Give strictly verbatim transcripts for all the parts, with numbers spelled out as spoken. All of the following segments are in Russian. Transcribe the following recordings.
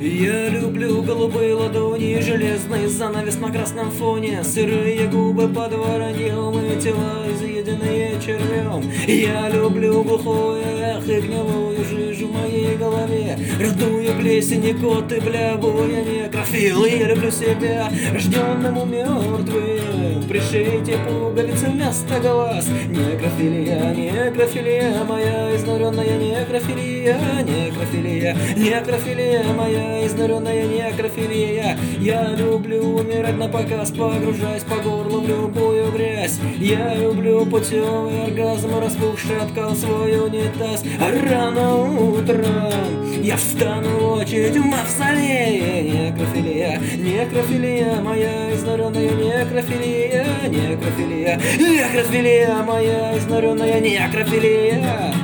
Я люблю голубые ладони, железный занавес на красном фоне, сырые губы под вороньем и тела, изъеденные червем. Я люблю глухое эх и гнилую жижу в моей голове, родную плесень и кот и блябу, я некрофил. Я люблю себя, рожденному мертвым, пришейте пуговицы вместо глаз. Некрофилия, некрофилия моя, изнуренная некрофилия, некрофилия, некрофилия моя, изнуренная некрофилия. Я люблю умирать на показ, погружаясь по горло в любую грязь. Я люблю путевый оргазм, распухший откал свой унитаз. А рано утром я встану в очередь в мавзолее. Некрофилия, некрофилия моя, изнуренная некрофилия, некрофилия, некрофилия моя, изнуренная некрофилия.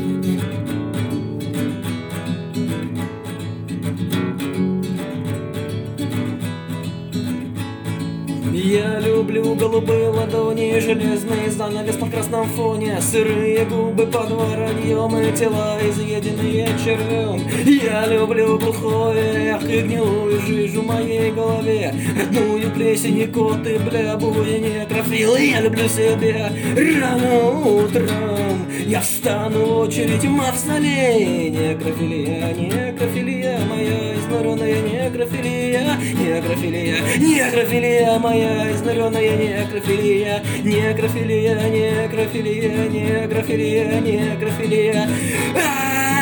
Я люблю голубые ладони, железный занавес на красном фоне, сырые губы под вороньем и тела, изъеденные червем. Я люблю глухое эх и гнилую жижу в моей голове, родную плесень и кот и блябу, и некрофил. Я люблю себя, рано утром я встану в очередь в мавзолее. Некрофилия, некрофилия моя, изнуренная некрофилия, некрофилия, некрофилия моя, изнуренная некрофилия, некрофилия, некрофилия, некрофилия, некрофилия.